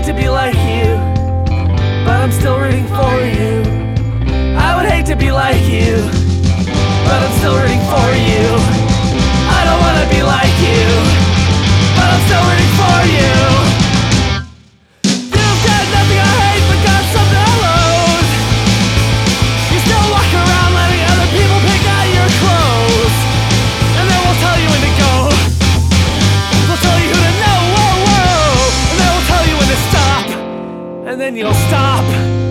hate to be like you, but I'm still rooting for you. I would hate to be like you, but I'm still rooting for you. I don't wanna be like you, but I'm still rooting for you. You've got nothing I hate, but got something I loathe. You still walk around letting other people pick out your clothes, and they will tell you when to go. They'll tell you who to know, whoa, whoa, and they will tell you when to stop, and then you'll stop.